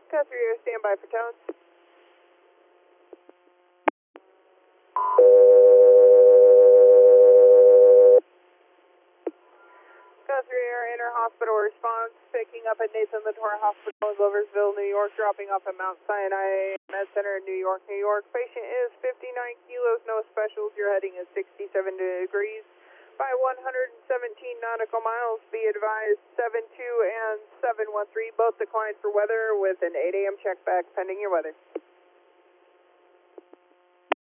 Code 3, stand by for tones. Code 3 Air inter-hospital response, picking up at Nathan Latour Hospital in Gloversville, New York, dropping off at Mount Sinai Med Center in New York, New York. Patient is 59 kilos, no specials. Your heading is 67 degrees by 117 nautical miles. Be advised 72 and 713 both declined for weather with an 8 a.m. check back pending your weather.